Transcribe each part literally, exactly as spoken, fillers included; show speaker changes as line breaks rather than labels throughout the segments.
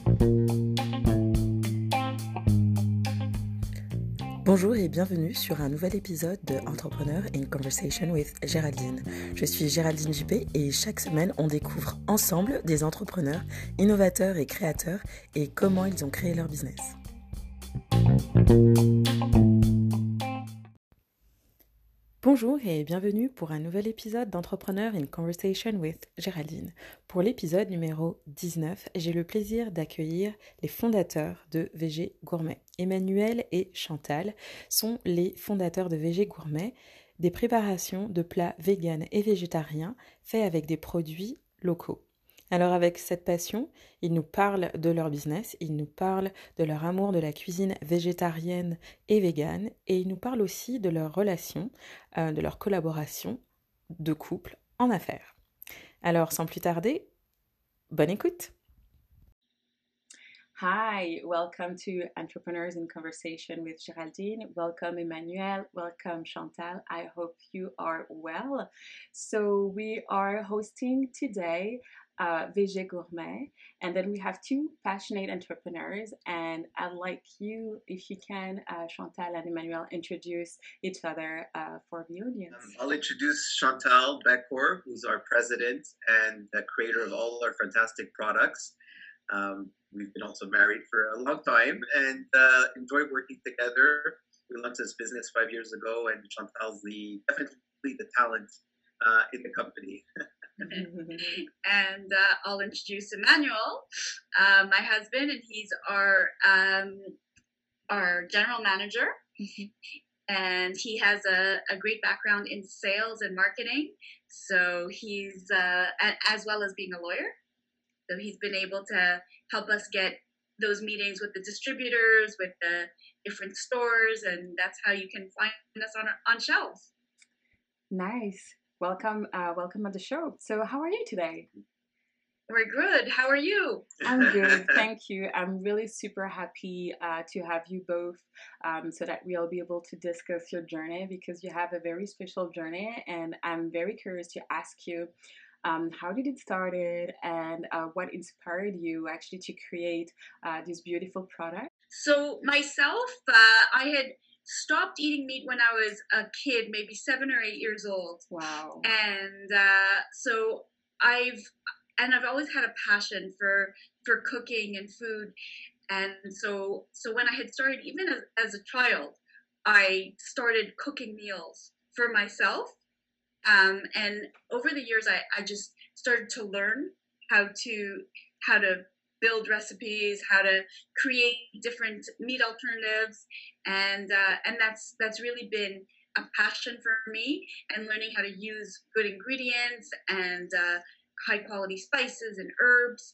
Bonjour et bienvenue sur un nouvel épisode de Entrepreneur in Conversation with Géraldine. Je suis Géraldine Juppé et chaque semaine on découvre ensemble des entrepreneurs, innovateurs et créateurs et comment ils ont créé leur business. Bonjour et bienvenue pour un nouvel épisode d'Entrepreneur in Conversation with Géraldine. Pour l'épisode numéro dix-neuf, j'ai le plaisir d'accueillir les fondateurs de V G Gourmet. Emmanuel et Chantal sont les fondateurs de V G Gourmet, des préparations de plats véganes et végétariens faits avec des produits locaux. Alors avec cette passion, ils nous parlent de leur business, ils nous parlent de leur amour de la cuisine végétarienne et végane et ils nous parlent aussi de leur relation, euh, de leur collaboration de couple en affaires. Alors sans plus tarder, bonne écoute! Hi, welcome to Entrepreneurs in Conversation with Géraldine. Welcome Emmanuel, welcome Chantal. I hope you are well. So we are hosting today uh, V G Gourmet, and then we have two passionate entrepreneurs, and I'd like you, if you can, uh, Chantal and Emmanuel, introduce each other uh, for the audience.
Um, I'll introduce Chantal Becourt, who's our president and the creator of all our fantastic products. Um, we've been also married for a long time and uh, enjoy working together. We launched this business five years ago, and Chantal's the definitely the talent uh, in the company.
And uh, I'll introduce Emmanuel, uh, my husband, and he's our um, our general manager. And he has a, a great background in sales and marketing. So he's, uh, as well as being a lawyer. So he's been able to help us get those meetings with the distributors, with the different stores, and that's how you can find us on on shelves.
Nice. Welcome, uh, welcome on the show. So how are you today?
We're good. How are you?
I'm good. Thank you. I'm really super happy uh, to have you both um, so that we'll be able to discuss your journey because you have a very special journey. And I'm very curious to ask you, um, how did it started and uh, what inspired you actually to create uh, this beautiful product?
So myself, uh, I had stopped eating meat when I was a kid, maybe seven or eight years old.
Wow.
And uh, so I've and I've always had a passion for for cooking and food. And so so when I had started, even as, as a child, I started cooking meals for myself. Um, and over the years, I, I just started to learn how to how to build recipes, how to create different meat alternatives, and uh, and that's that's really been a passion for me. And learning how to use good ingredients and uh, high quality spices and herbs.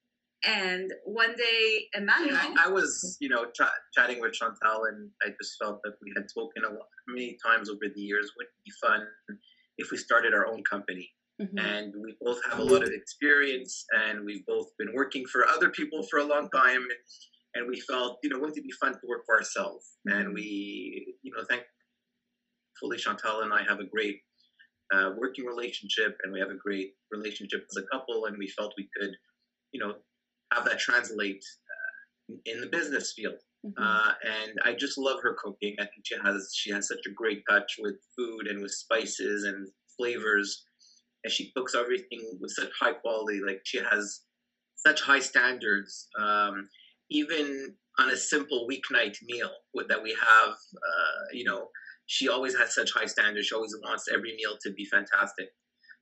And one day, Emmanuel,
I, I was, you know, ch- chatting with Chantal, and I just felt that we had spoken a lot, many times over the years. Would it be fun if we started our own company? Mm-hmm. And we both have a lot of experience, and we've both been working for other people for a long time. And we felt, you know, wouldn't it be fun to work for ourselves? Mm-hmm. And we, you know, thankfully, Chantal and I have a great uh, working relationship, and we have a great relationship as a couple. And we felt we could, you know, have that translate uh, in the business field. Mm-hmm. Uh, and I just love her cooking. I think she has she has such a great touch with food and with spices and flavors. And she cooks everything with such high quality. Like, she has such high standards, um, even on a simple weeknight meal with, that we have. Uh, you know, she always has such high standards. She always wants every meal to be fantastic.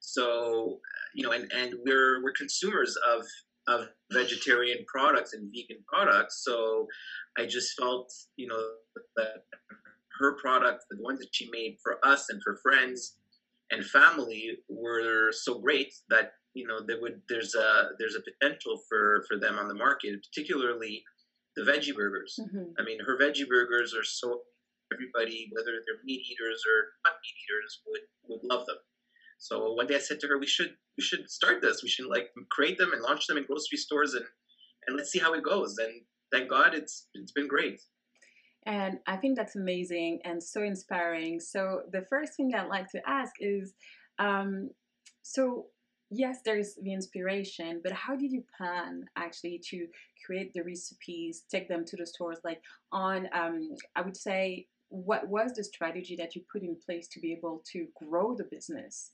So, you know, and, and we're we're consumers of of vegetarian products and vegan products. So, I just felt, you know, that her products, the ones that she made for us and for friends and family, were so great that, you know, there would there's a there's a potential for for them on the market, particularly the veggie burgers. Mm-hmm. I mean, her veggie burgers are so, everybody, whether they're meat eaters or not meat eaters, would would love them. So one day I said to her, we should we should start this. We should like create them and launch them in grocery stores, and and let's see how it goes. And thank God, it's it's been great.
And I think that's amazing and so inspiring. So the first thing I'd like to ask is, um, so
yes, there's the inspiration, but how did you plan actually to create the recipes, take them to the stores? Like on, um, I would say, what was the strategy that you put in place to be able to grow the business?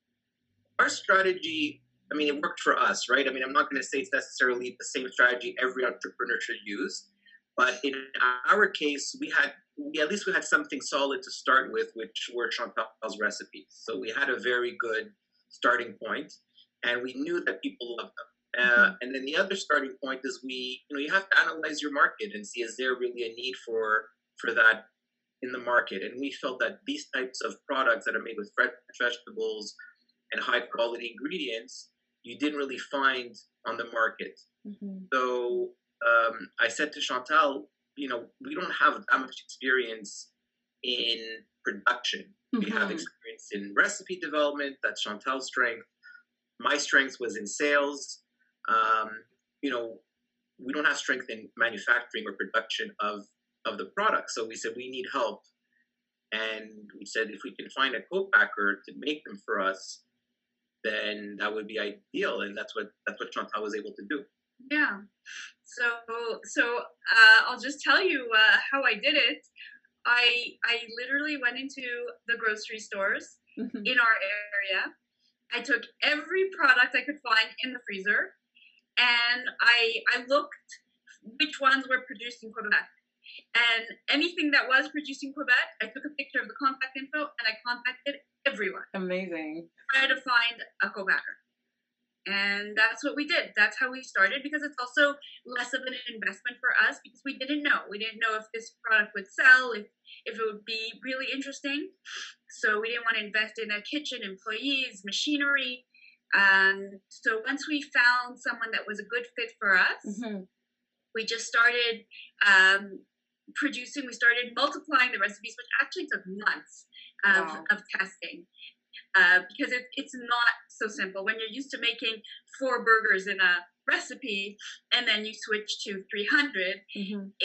Our strategy, I mean, it worked for us, right? I mean, I'm not going to say it's necessarily the same strategy every entrepreneur should use, but in our case, we had we, at least we had something solid to start with, which were Chantal's recipes. So we had a very good starting point, and we knew that people loved them. Uh, mm-hmm. And then the other starting point is we, you know, you have to analyze your market and see, is there really a need for for that in the market? And we felt that these types of products that are made with fresh vegetables and high quality ingredients, you didn't really find on the market. Mm-hmm. So um, I said to Chantal, you know, we don't have that much experience in production. Mm-hmm. We have experience in recipe development. That's Chantal's strength. My strength was in sales. Um, you know, we don't have strength in manufacturing or production of, of the product. So we said, we need help. And we said, if we can find a co-packer to make them for us, then that would be ideal. And that's what that's what Chantal was able to do.
Yeah. So so uh, I'll just tell you uh, how I did it. I I literally went into the grocery stores mm-hmm. in our area. I took every product I could find in the freezer, and I I looked which ones were produced in Quebec. And anything that was produced in Quebec, I took a picture of the contact info and I contacted everyone.
Amazing.
Try to find a co-packer. And that's what we did. That's how we started, because it's also less of an investment for us because we didn't know. We didn't know if this product would sell, if, if it would be really interesting. So we didn't want to invest in a kitchen, employees, machinery. Um, so once we found someone that was a good fit for us, mm-hmm. we just started um, producing. We started multiplying the recipes, which actually took months of, wow. of testing. Uh, because it, it's not so simple. When you're used to making four burgers in a recipe and then you switch to three hundred, mm-hmm. it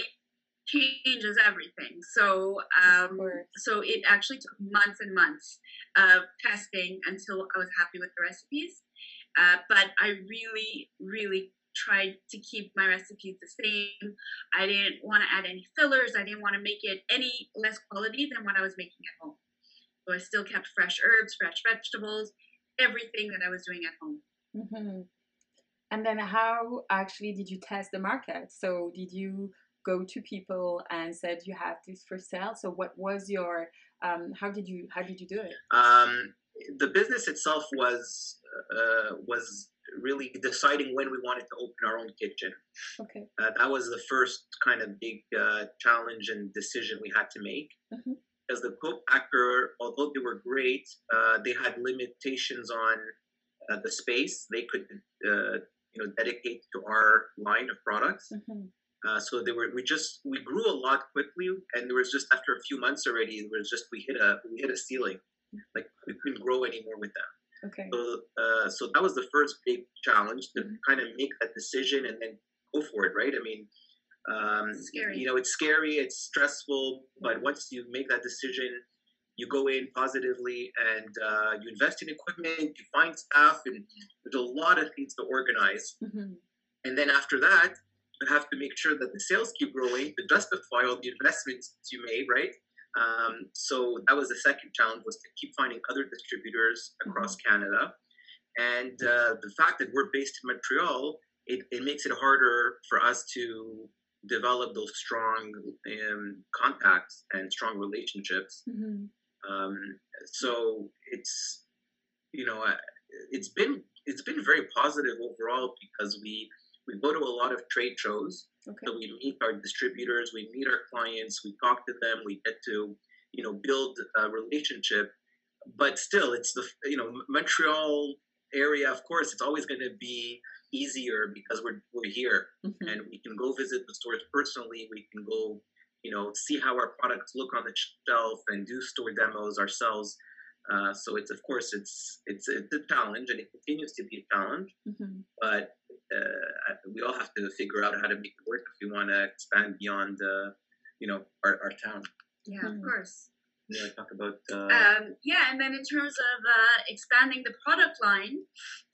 changes everything. So, um, so it actually took months and months of testing until I was happy with the recipes. Uh, but I really, really tried to keep my recipes the same. I didn't want to add any fillers. I didn't want to make it any less quality than what I was making at home. So I still kept fresh herbs, fresh vegetables, everything that I was doing at home.
Mm-hmm. And then how actually did you test the market? So did you go to people and said you have this for sale? So what was your, um, how did you, how did you do it?
Um, the business itself was, uh, was really deciding when we wanted to open our own kitchen.
Okay.
Uh, that was the first kind of big uh, challenge and decision we had to make. Mm-hmm. As the co-packer, although they were great, uh, they had limitations on uh, the space they could, uh, you know, dedicate to our line of products. Mm-hmm. Uh, so they were. We just we grew a lot quickly, and there was just after a few months already, there was just we hit a we hit a ceiling, like we couldn't grow anymore with them.
Okay.
So uh, so that was the first big challenge to mm-hmm. kind of make that decision and then go for it, right? I mean. Um,
scary.
You know, it's scary, it's stressful, but once you make that decision, you go in positively and uh, you invest in equipment, you find staff, and there's a lot of things to organize. Mm-hmm. And then after that, you have to make sure that the sales keep growing to justify all the investments you made, right? Um, so that was the second challenge, was to keep finding other distributors across mm-hmm. Canada. And uh, the fact that we're based in Montreal, it, it makes it harder for us to develop those strong um, contacts and strong relationships. Mm-hmm. Um, so it's, you know, it's been it's been very positive overall because we we go to a lot of trade shows. Okay. So we meet our distributors, we meet our clients, we talk to them, we get to, you know, build a relationship. But still, it's the, you know, Montreal area, of course, it's always going to be easier because we're we're here mm-hmm. and we can go visit the stores personally. We can go, you know, see how our products look on the shelf and do store demos ourselves. Uh, so it's of course it's it's it's a challenge and it continues to be a challenge. Mm-hmm. But uh, we all have to figure out how to make it work if we want to expand beyond, uh, you know, our, our town.
Yeah, mm-hmm. of course.
Yeah, talk about. Uh...
Um, yeah, and then in terms of uh, expanding the product line,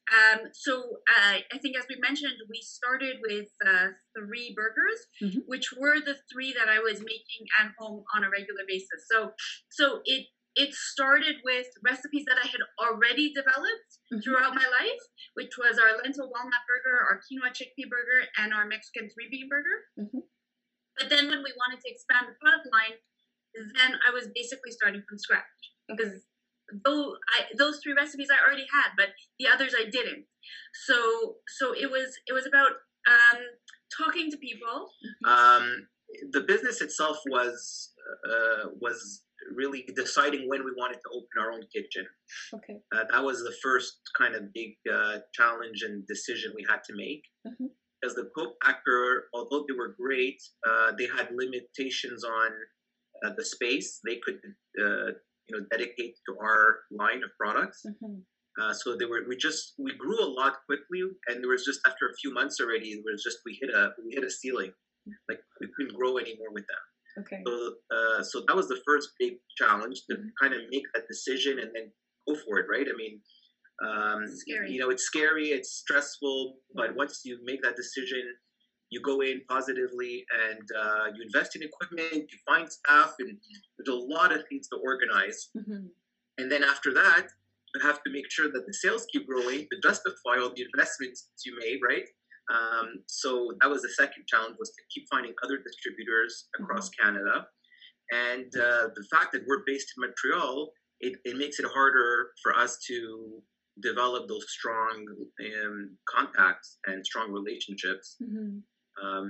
Um, so uh, I think, as we mentioned, we started with uh, three burgers, mm-hmm. which were the three that I was making at home on a regular basis. So, so it it started with recipes that I had already developed mm-hmm. throughout my life, which was our lentil walnut burger, our quinoa chickpea burger, and our Mexican three bean burger. Mm-hmm. But then, when we wanted to expand the product line, then I was basically starting from scratch because. Though I, those three recipes I already had, but the others I didn't. So so it was it was about um, talking to people.
Um, the business itself was uh, was really deciding when we wanted to open our own kitchen.
Okay.
Uh, that was the first kind of big uh, challenge and decision we had to make. Mm-hmm. Because the co-packer, although they were great, uh, they had limitations on uh, the space they could. Uh, you know, dedicate to our line of products. Mm-hmm. Uh, so they were, we just, we grew a lot quickly, and there was just, after a few months already, there was just, we hit a, we hit a ceiling. Like, we couldn't grow anymore with them.
Okay.
So, uh, so that was the first big challenge, to mm-hmm. kind of make that decision and then go for it, right? I mean, um,
it's scary.
You know, it's scary, it's stressful, but once you make that decision, you go in positively and uh, you invest in equipment, you find staff, and there's a lot of things to organize. Mm-hmm. And then after that, you have to make sure that the sales keep growing to justify all the investments you made, right? Um, so that was the second challenge, was to keep finding other distributors across mm-hmm. Canada. And uh, the fact that we're based in Montreal, it, it makes it harder for us to develop those strong um, contacts and strong relationships. Mm-hmm. Um,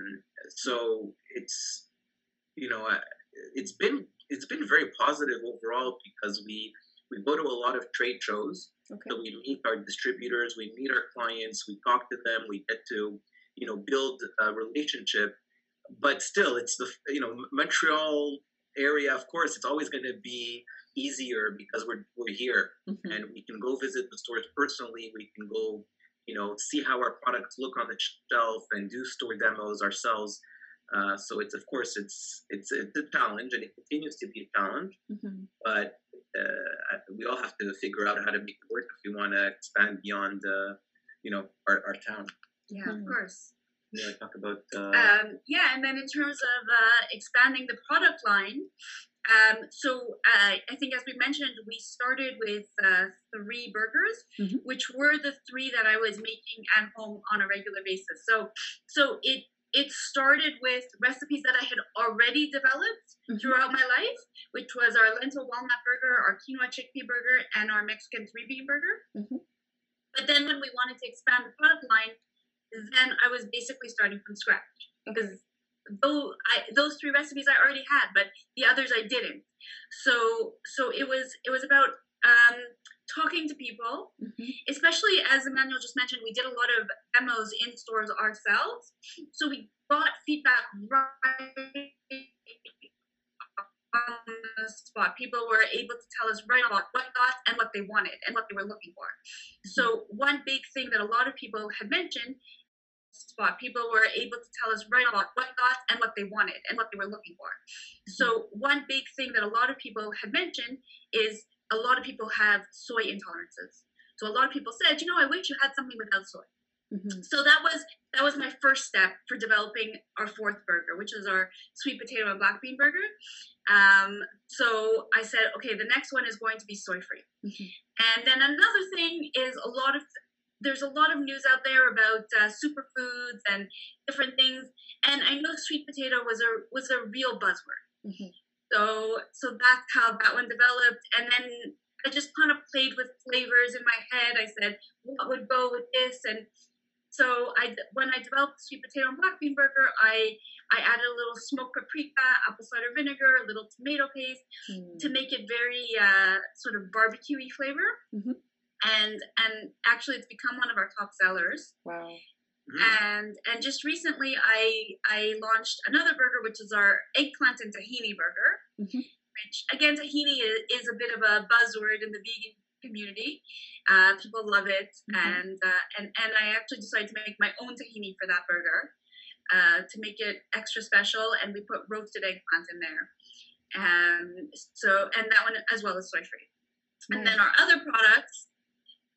so it's, you know, it's been, it's been very positive overall, because we, we go to a lot of trade shows. Okay. So we meet our distributors, we meet our clients, we talk to them, we get to, you know, build a relationship. But still, it's the, you know, Montreal area, of course, it's always going to be easier because we're, we're here mm-hmm. and we can go visit the stores personally. We can go, you know, see how our products look on the shelf and do store demos ourselves. Uh, so it's, of course, it's, it's, it's a challenge, and it continues to be a challenge, mm-hmm. but uh, we all have to figure out how to make it work if we want to expand beyond, uh, you know, our, our town.
Yeah, mm-hmm. of course.
Yeah, talk about. Uh...
Um, yeah, and then in terms of uh, expanding the product line, um, so uh, I think, as we mentioned, we started with uh, three burgers, mm-hmm. which were the three that I was making at home on a regular basis. So, so it it started with recipes that I had already developed mm-hmm. throughout my life, which was our lentil walnut burger, our quinoa chickpea burger, and our Mexican three bean burger. Mm-hmm. But then, when we wanted to expand the product line, then I was basically starting from scratch, because though I, those three recipes I already had, but the others I didn't. So so it was it was about um, talking to people, mm-hmm. especially, as Emmanuel just mentioned, we did a lot of demos in stores ourselves. So we got feedback right on the spot. People were able to tell us right about what they thought and what they wanted and what they were looking for. Mm-hmm. So one big thing that a lot of people had mentioned spot. People were able to tell us right about what they thought and what they wanted and what they were looking for. Mm-hmm. So one big thing that a lot of people had mentioned is a lot of people have soy intolerances. So a lot of people said, you know, I wish you had something without soy. Mm-hmm. So that was that was my first step for developing our fourth burger, which is our sweet potato and black bean burger. Um, so I said, okay, the next one is going to be soy free. Mm-hmm. And then another thing is a lot of there's a lot of news out there about uh, superfoods and different things, and I know sweet potato was a was a real buzzword. Mm-hmm. So so that's how that one developed, and then I just kind of played with flavors in my head. I said, what would go with this? And so I when I developed the sweet potato and black bean burger, I I added a little smoked paprika, apple cider vinegar, a little tomato paste mm. to make it very uh, sort of barbecue-y flavor. Mm-hmm. And and actually, it's become one of our top sellers.
Wow!
Mm-hmm.
And and just recently, I I launched another burger, which is our eggplant and tahini burger. Mm-hmm. Which again, tahini is, is a bit of a buzzword in the vegan community. Uh, people love it, mm-hmm. and uh, and and I actually decided to make my own tahini for that burger uh, to make it extra special. And we put roasted eggplant in there, and so and that one as well as soy free. Nice. And then our other products.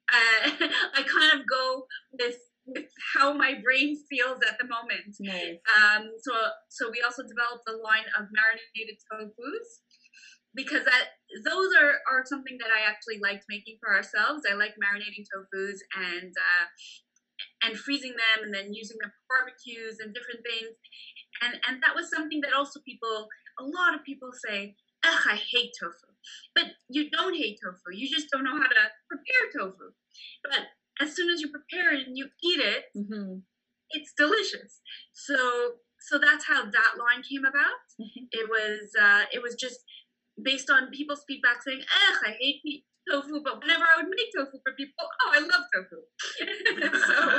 uh, I kind of go with with how my brain feels at the moment.
Nice.
Um, so so we also developed a line of marinated tofus because that those are, are something that I actually liked making for ourselves. I like marinating tofus and uh, and freezing them and then using them for barbecues and different things. And and that was something that also people, a lot of people say, ugh, I hate tofu. But you don't hate tofu. You just don't know how to prepare tofu. But as soon as you prepare it and you eat it,
Mm-hmm.
it's delicious. So so that's how that line came about. Mm-hmm. It was uh, it was just based on people's feedback saying, ugh, I hate tofu. But whenever I would make tofu for people, oh, I love tofu. so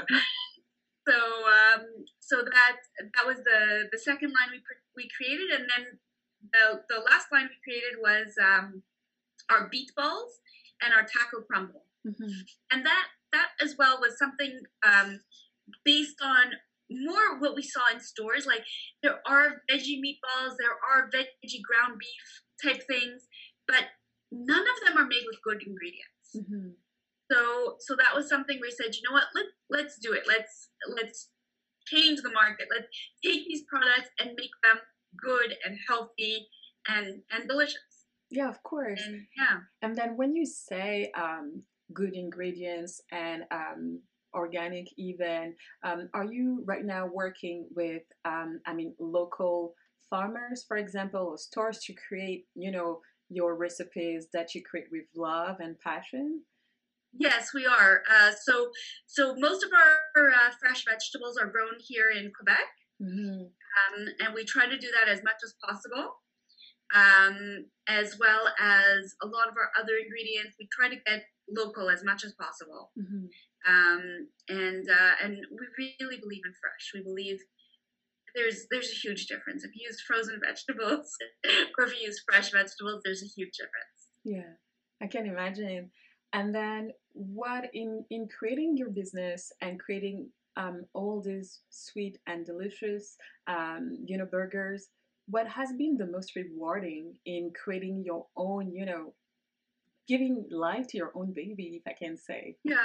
so um, so that that was the the second line we we created, and then the the last line we created was um, our beet balls and our taco crumble. Mm-hmm. And that that as well was something um, based on more what we saw in stores. Like there are veggie meatballs, there are veggie ground beef type things, but none of them are made with good ingredients. Mm-hmm. So so that was something we said, you know what, let let's do it. Let's let's change the market. Let's take these products and make them good and healthy and and delicious.
Yeah, of course.
And, yeah.
And then when you say um, good ingredients and um, organic even, um, are you right now working with, um, I mean, local farmers, for example, or stores to create, you know, your recipes that you create with love and passion?
Yes, we are. Uh, so, so most of our uh, fresh vegetables are grown here in Quebec, mm-hmm. um, and we try to do that as much as possible. Um, as well as a lot of our other ingredients, we try to get local as much as possible. Mm-hmm. Um, and uh, and we really believe in fresh. We believe there's there's a huge difference. If you use frozen vegetables or if you use fresh vegetables, there's a huge difference.
Yeah, I can imagine. And then what in, in creating your business and creating um, all these sweet and delicious, um, you know, burgers, what has been the most rewarding in creating your own, you know, giving life to your own baby, if I can say?
Yeah.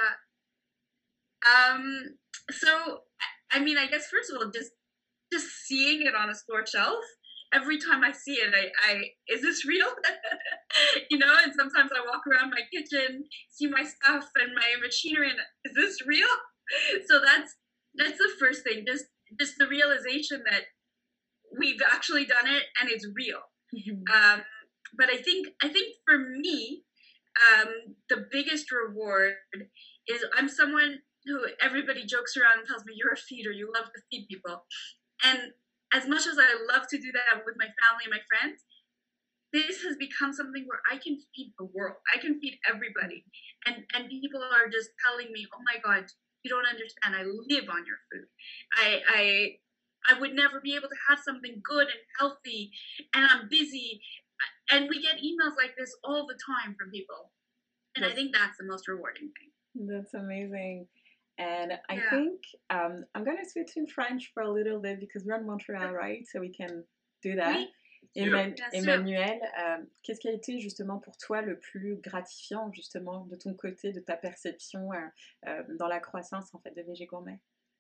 Um, so, I mean, I guess first of all, just just seeing it on a store shelf, every time I see it, I, I is this real? You know, and sometimes I walk around my kitchen, see my stuff and my machinery, and is this real? So that's that's the first thing, just just the realization that we've actually done it and it's real. Mm-hmm. Um, but I think I think for me, um, the biggest reward is I'm someone who everybody jokes around and tells me you're a feeder, you love to feed people. And as much as I love to do that with my family and my friends, this has become something where I can feed the world. I can feed everybody. And and people are just telling me, oh my God, you don't understand. I live on your food. I I I would never be able to have something good and healthy, and I'm busy. And we get emails like this all the time from people. And that's, I think that's the most rewarding thing.
That's amazing. And I
yeah.
think um, I'm going to switch in French for a little bit because we're in Montreal, right? So we can do that.
Oui.
Eman- Emmanuel, euh, qu'est-ce qui a été justement pour toi le plus gratifiant justement de ton côté, de ta perception euh, euh, dans la croissance en fait de V G Gourmet?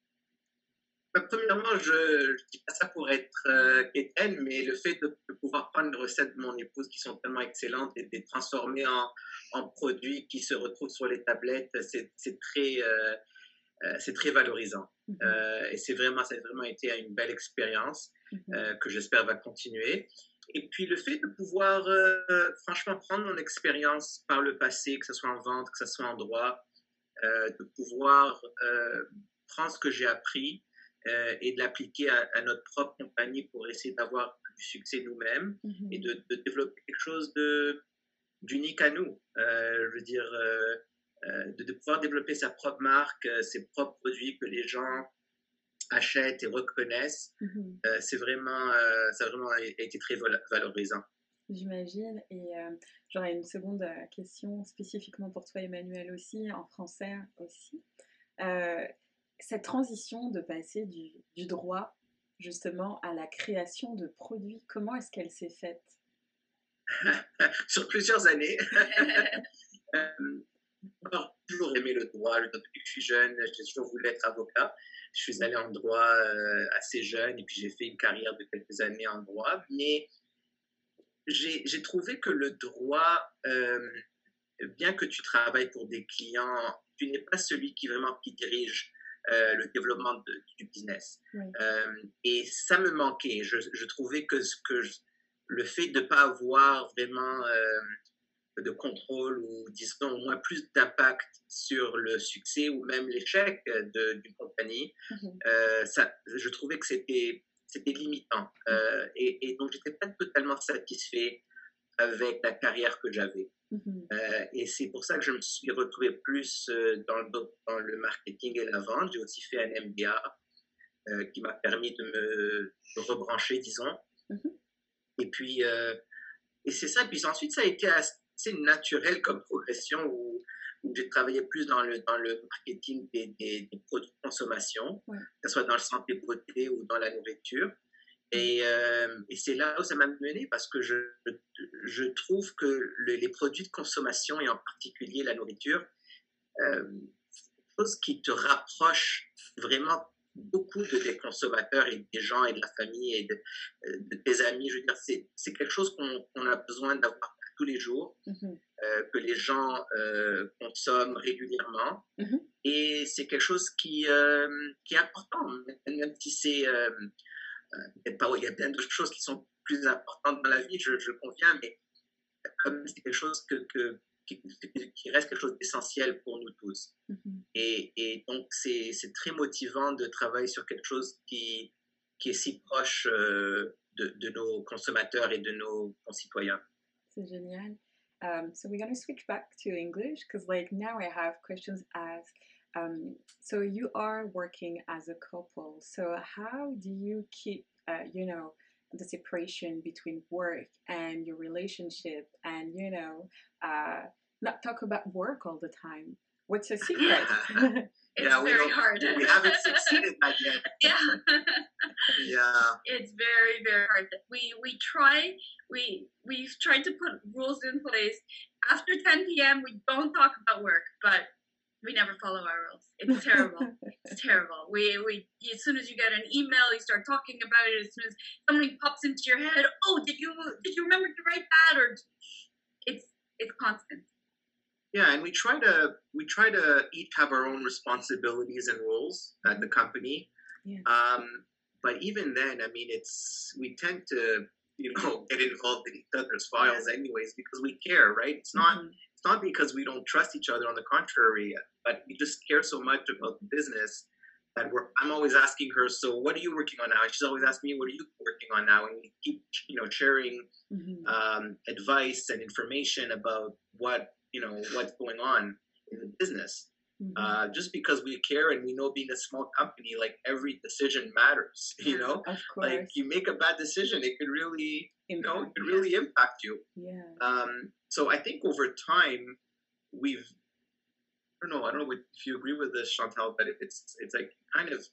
Bah, premièrement, je ne dis pas ça pour être euh, quétaine, mais le fait de, de pouvoir prendre les recettes de mon épouse qui sont tellement excellentes et de les transformer en, en produits qui se retrouvent sur les tablettes, c'est, c'est, très, euh, euh, c'est très valorisant. Mm-hmm. Euh, et c'est vraiment, ça a vraiment été une belle expérience mm-hmm. euh, que j'espère va continuer. Et puis le fait de pouvoir euh, franchement prendre mon expérience par le passé, que ce soit en vente, que ce soit en droit, euh, de pouvoir euh, prendre ce que j'ai appris Euh, et de l'appliquer à, à notre propre compagnie pour essayer d'avoir du succès nous-mêmes mm-hmm. et de, de développer quelque chose de, d'unique à nous. Euh, je veux dire, euh, euh, de, de pouvoir développer sa propre marque, euh, ses propres produits que les gens achètent et reconnaissent, mm-hmm. euh, c'est vraiment, euh, ça a vraiment été très valorisant.
J'imagine. Et euh, j'aurais une seconde question spécifiquement pour toi, Emmanuel, aussi, en français aussi. Euh, Cette transition de passer du, du droit justement à la création de produits, comment est-ce qu'elle s'est faite?
Sur plusieurs années. euh, encore toujours aimé le droit. Depuis que je suis jeune, j'ai toujours voulu être avocat. Je suis allé en droit euh, assez jeune et puis j'ai fait une carrière de quelques années en droit. Mais j'ai j'ai trouvé que le droit, euh, bien que tu travailles pour des clients, tu n'es pas celui qui vraiment qui dirige euh, le développement de- du business.
Oui.
Euh, et ça me manquait. Je, je trouvais que, ce que je- le fait de ne pas avoir vraiment euh, de contrôle ou disons au moins plus d'impact sur le succès ou même l'échec de- d'une compagnie,
Mhm.
euh, ça, je trouvais que c'était c'était limitant. Euh, et, et donc, j'étais pas totalement satisfait avec la carrière que j'avais.
Mhm.
Euh, et c'est pour ça que je me suis retrouvé plus euh, dans, le, dans le marketing et la vente. J'ai aussi fait un M B A euh, qui m'a permis de me de rebrancher, disons.
Mhm.
Et puis, euh, et c'est ça. Puis ensuite, ça a été assez naturel comme progression où, où j'ai travaillé plus dans le, dans le marketing des, des, des produits de consommation,
Ouais.
que ce soit dans le santé beauté ou dans la nourriture. Et, euh, et c'est là où ça m'a mené parce que je, je trouve que le, les produits de consommation et en particulier la nourriture, euh, c'est quelque chose qui te rapproche vraiment beaucoup de tes consommateurs et des gens et de la famille et de, de tes amis. Je veux dire, c'est, c'est quelque chose qu'on, qu'on a besoin d'avoir tous les jours,
Mhm.
euh, que les gens euh, consomment régulièrement.
Mhm.
Et c'est quelque chose qui, euh, qui est important, même si c'est... Euh, il y a plein d'autres choses qui sont plus importantes dans la vie, je, je conviens, mais comme c'est quelque chose que, que, qui, qui reste quelque chose d'essentiel pour nous tous.
Mhm.
Et, et donc, c'est, c'est très motivant de travailler sur quelque chose qui, qui est si proche euh, de, de nos consommateurs et de nos concitoyens.
C'est génial. Um, so we're going to switch back to English because, like, now I have questions asked. Um, so you are working as a couple. So how do you keep, uh, you know, the separation between work and your relationship, and you know, uh, not talk about work all the time? What's your secret?
It's
yeah, we
very
don't-
hard.
We haven't succeeded that yet.
Yeah.
Yeah.
It's very, very hard. We we try we we've tried to put rules in place. After ten p.m. we don't talk about work, but we never follow our rules. It's terrible. It's terrible. We we as soon as you get an email, you start talking about it. As soon as something pops into your head, oh, did you did you remember to write that? Or it's it's constant.
Yeah, and we try to we try to each have our own responsibilities and roles at the company.
Yeah.
Um, but even then, I mean, it's we tend to you know get involved in each other's files anyways because we care, right? It's not
Mhm.
it's not because we don't trust each other. On the contrary, but we just care so much about the business that we're. I'm always asking her, so what are you working on now? And she's always asking me, what are you working on now? And we keep you know sharing
Mhm.
um, advice and information about what you know what's going on in the business.
Mhm.
Uh, just because we care and we know being a small company, like every decision matters. You know,
Of course.
like you make a bad decision, it could really you know it
Impact.
could really impact you.
Yeah.
Um, so I think over time we've I don't know I don't know if you agree with this, Chantal, but it's it's like kind of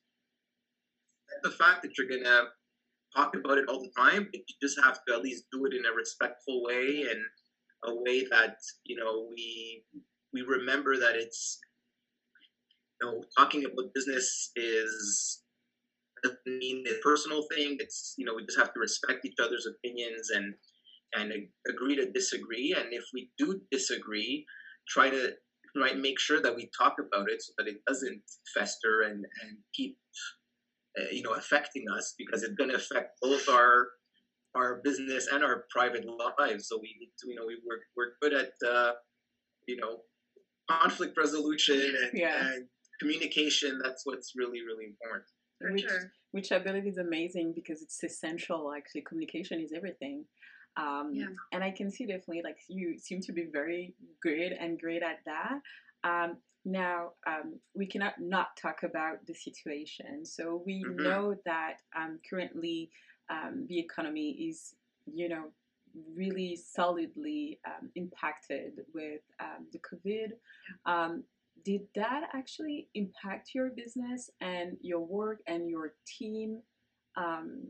the fact that you're gonna talk about it all the time, but you just have to at least do it in a respectful way and a way that you know we we remember that it's you know talking about business is doesn't mean a personal thing. It's you know we just have to respect each other's opinions and and agree to disagree. And if we do disagree, try to right make sure that we talk about it so that it doesn't fester and and keep uh, you know affecting us because it's going to affect both our our business and our private lives. So we need to, you know, we we're, we're good at, uh, you know, conflict resolution and,
Yeah.
and communication. That's what's really, really important.
For
which
sure.
which I believe is amazing because it's essential. Actually, communication is everything. Um,
Yeah.
And I can see definitely like you seem to be very good and great at that. Um, now, um, we cannot not talk about the situation. So we
Mhm.
know that um, currently um, the economy is, you know, really solidly um, impacted with um, the COVID. Um, did that actually impact your business and your work and your team? Um,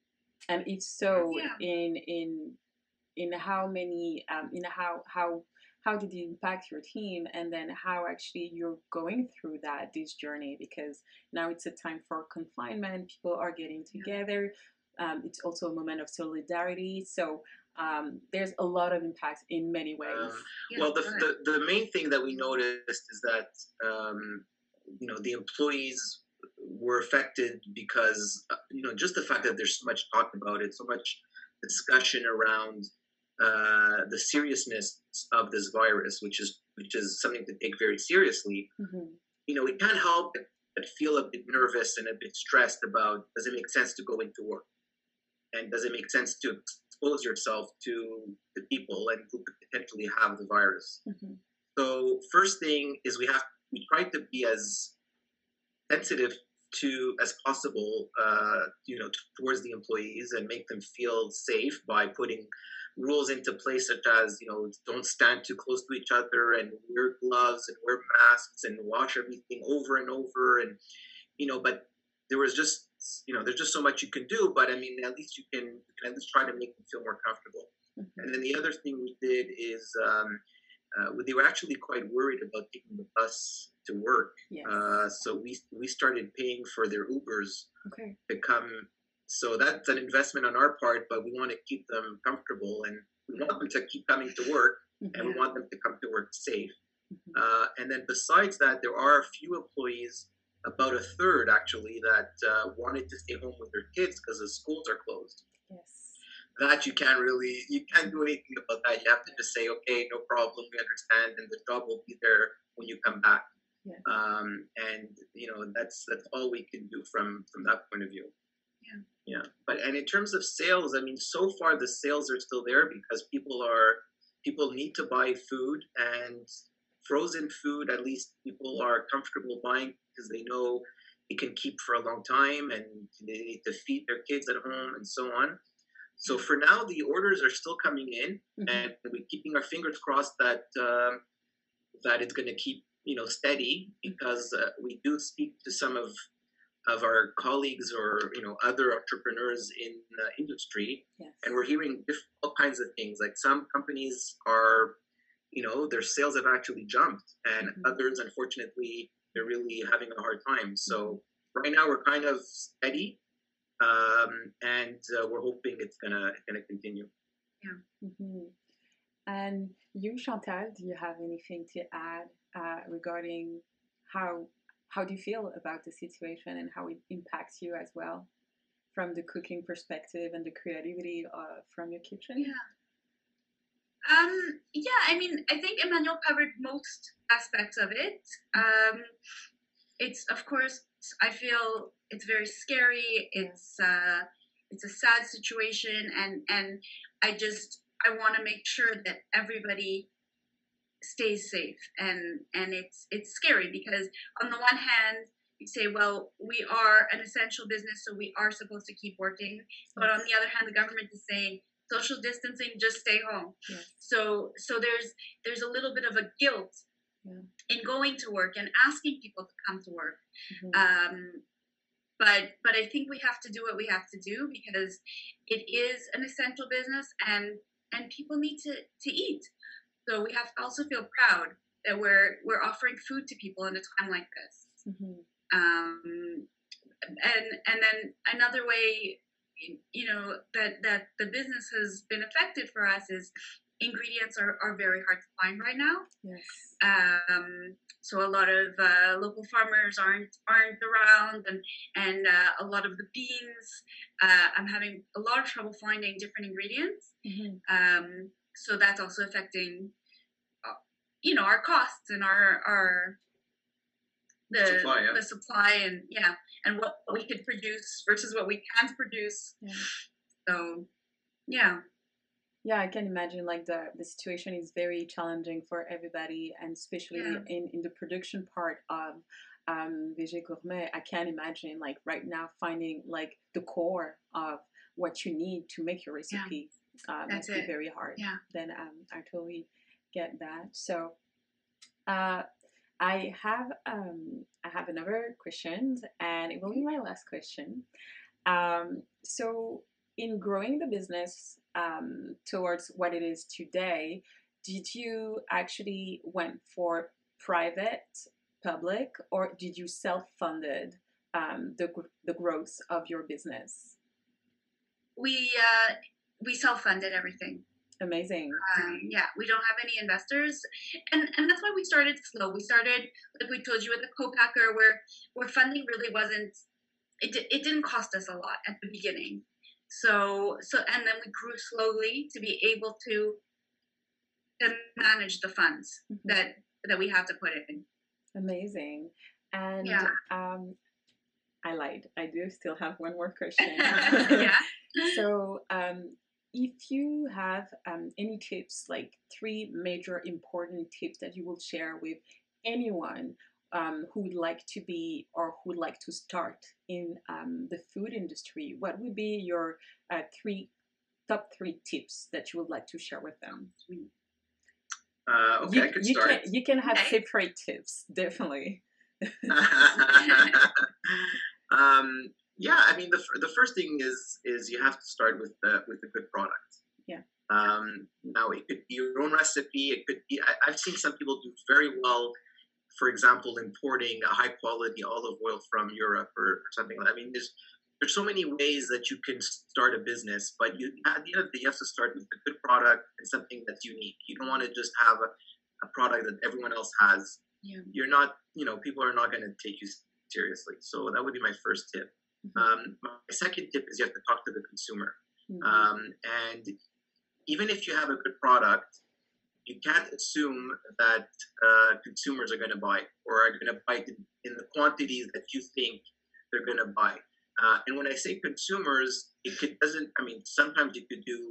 and if so,
Yeah.
in in in how many um, in how how how did it impact your team, and then how actually you're going through that this journey, because now it's a time for confinement, people are getting together. Um, it's also a moment of solidarity. So um, there's a lot of impact in many ways.
Um, well, the, the the main thing that we noticed is that um, you know the employees were affected because uh, you know just the fact that there's so much talk about it, so much discussion around uh, the seriousness of this virus, which is which is something to take very seriously. Mm-hmm. You know, we can't help but feel a bit nervous and a bit stressed about, does it make sense to go into work, and does it make sense to expose yourself to the people and who could potentially have the virus. Mm-hmm. So first thing is we have we try to be as sensitive to as possible, uh, you know, towards the employees and make them feel safe by putting rules into place such as, you know, don't stand too close to each other and wear gloves and wear masks and wash everything over and over. And, you know, but there was just, you know, there's just so much you can do, but I mean, at least you can, you can at least try to make them feel more comfortable. Mm-hmm. And then the other thing we did is um, uh, they were actually quite worried about taking the bus to work. Yes. Uh, so we we started paying for their Ubers okay. to come. So that's an investment on our part, but we want to keep them comfortable and we want them to keep coming to work mm-hmm. and we want them to come to work safe. Mm-hmm. Uh, and then besides that, there are a few employees, about a third actually, that uh, wanted to stay home with their kids because the schools are closed. Yes. That you can't really, you can't do anything about that. You have to just say, okay, no problem, we understand, and the job will be there when you come back. Yes. Um, and you know, that's that's all we can do from from that point of view. Yeah. Yeah. But and in terms of sales, I mean, so far the sales are still there because people are people need to buy food, and frozen food, at least people are comfortable buying because they know it can keep for a long time and they need to feed their kids at home and so on. So for now, the orders are still coming in, mm-hmm. and we're keeping our fingers crossed that um, that it's going to keep, you know, steady, because uh, we do speak to some of of our colleagues or, you know, other entrepreneurs in the industry, yes. and we're hearing diff- all kinds of things. Like some companies are, you know, their sales have actually jumped, and mm-hmm. others, unfortunately, they're really having a hard time. So right now we're kind of steady, um, and uh, we're hoping it's gonna it's gonna continue.
Yeah. Mm-hmm. And you, Chantal, do you have anything to add uh, regarding how how do you feel about the situation and how it impacts you as well, from the cooking perspective and the creativity uh, from your kitchen?
Yeah. Um, yeah, I mean, I think Emmanuel covered most aspects of it. Um, it's, of course, I feel it's very scary. It's uh, it's a sad situation, and and I just I want to make sure that everybody stays safe. And and it's it's scary because on the one hand, you say, well, we are an essential business, so we are supposed to keep working. But on the other hand, the government is saying, social distancing, just stay home. Yes. So so there's there's a little bit of a guilt yeah. in going to work and asking people to come to work. Mm-hmm. Um, but but I think we have to do what we have to do because it is an essential business, and and people need to, to eat. So we have to also feel proud that we're we're offering food to people in a time like this. Mm-hmm. Um, and and then another way, you know, that, that the business has been affected for us is ingredients are, are very hard to find right now. Yes. Um, so a lot of uh, local farmers aren't aren't around, and and uh, a lot of the beans, uh, I'm having a lot of trouble finding different ingredients. Mm-hmm. Um, so that's also affecting, uh, you know, our costs and our our the supply, yeah. the supply and yeah, and what we could produce versus what we can't produce. Yeah. So, yeah.
Yeah, I can imagine like the, the situation is very challenging for everybody, and especially yeah. in, in the production part of um, V G Gourmet. I can't imagine like right now finding like the core of what you need to make your recipe. Yeah. Uh, That's must be very hard. Yeah. Then um, I totally get that. So, uh, I have um, I have another question, and it will be my last question. Um, so, in growing the business um, towards what it is today, did you actually went for private, public, or did you self-funded um, the the growth of your business?
We uh, we self-funded everything.
Amazing.
Um, yeah, we don't have any investors, and and that's why we started slow. We started, like we told you, with the co-packer, where where funding really wasn't. It it didn't cost us a lot at the beginning. So so and then we grew slowly to be able to, to manage the funds mm-hmm. that that we have to put in.
Amazing. And
yeah.
um, I lied. I do still have one more question.
yeah.
So um, if you have um, any tips, like three major important tips that you will share with anyone um, who would like to be or who would like to start in um, the food industry, what would be your uh, three top three tips that you would like to share with them?
Uh, okay,
you,
I could
you
start.
Can, you can have separate tips, definitely.
um, yeah, I mean, the the first thing is is you have to start with the with a good product.
Yeah.
Um, now it could be your own recipe. It could be. I, I've seen some people do very well. For example, importing a high quality olive oil from Europe or, or something. I mean, there's there's so many ways that you can start a business, but you at the end of the day, you have to start with a good product and something that's unique. You don't want to just have a, a product that everyone else has.
Yeah.
You're not, you know, people are not going to take you seriously. So that would be my first tip. Mm-hmm. Um, my second tip is you have to talk to the consumer. Mm-hmm. Um, and even if you have a good product, you can't assume that uh, consumers are going to buy or are going to buy in, in the quantities that you think they're going to buy. Uh, and when I say consumers, it could, doesn't, I mean, sometimes you could do,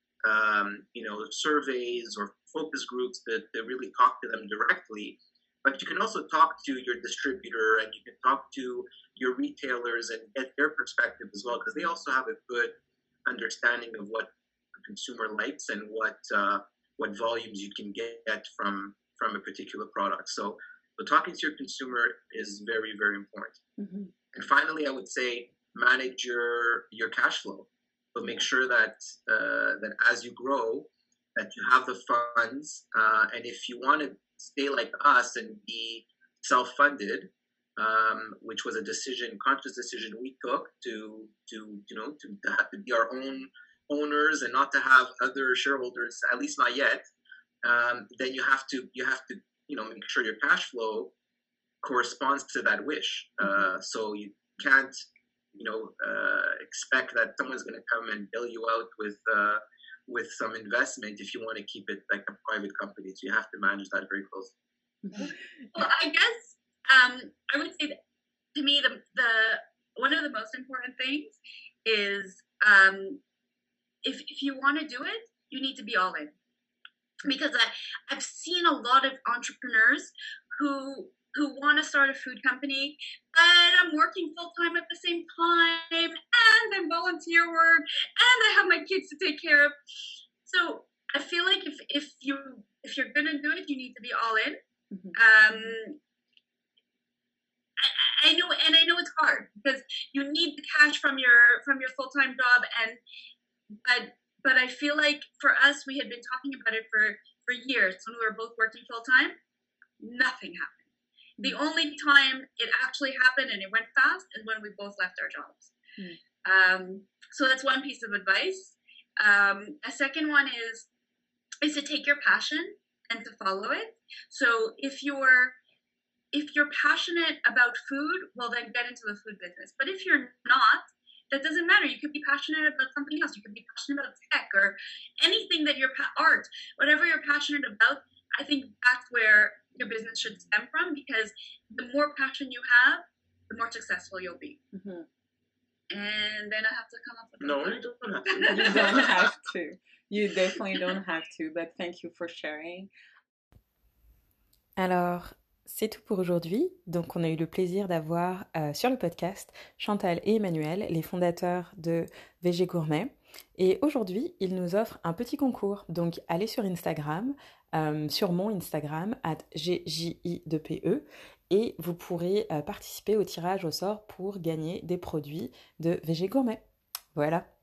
um, you know, surveys or focus groups that, that really talk to them directly. But you can also talk to your distributor and you can talk to your retailers and get their perspective as well, because they also have a good understanding of what the consumer likes and what uh, what volumes you can get from from a particular product. So, so talking to your consumer is very, very important.
Mm-hmm.
And finally, I would say manage your your cash flow. So make sure that uh, that as you grow, that you have the funds. Uh, and if you want to stay like us and be self-funded, um, which was a decision, conscious decision we took to to you know to, to have to be our own owners and not to have other shareholders, at least not yet. Um, then you have to you have to you know make sure your cash flow corresponds to that wish. Uh, so you can't you know uh, expect that someone's going to come and bail you out with uh, with some investment if you want to keep it like a private company. So you have to manage that very closely.
Well, I guess um, I would say that to me the the one of the most important things is um, if if you want to do it, you need to be all in. Because I I've seen a lot of entrepreneurs who who want to start a food company, but I'm working full time at the same time, and I'm volunteer work, and I have my kids to take care of. So I feel like if if you if you're gonna do it, you need to be all in.
Mm-hmm.
Um, I, I know, and I know it's hard because you need the cash from your from your full time job, and but but I feel like for us, we had been talking about it for for years when we were both working full time. Nothing happened. The only time it actually happened and it went fast is when we both left our jobs.
Mm.
Um, so that's one piece of advice. Um, a second one is is to take your passion and to follow it. So if you're if you're passionate about food, well then get into the food business. But if you're not, that doesn't matter. You could be passionate about something else. You could be passionate about tech or anything that you're pa- art, whatever you're passionate about. I think that's where your business should stem from, because the more passion you have, the more successful you'll be.
Mm-hmm.
And then I have to come up with
no, you don't have to.
You don't have to. You definitely don't have to. But thank you for sharing.
Alors, c'est tout pour aujourd'hui. Donc, on a eu le plaisir d'avoir euh, sur le podcast Chantal et Emmanuel, les fondateurs de V G Gourmet. Et aujourd'hui, ils nous offrent un petit concours. Donc, allez sur Instagram, euh, sur mon Instagram, at G J I deux P E, et vous pourrez euh, participer au tirage au sort pour gagner des produits de V G Gourmet. Voilà.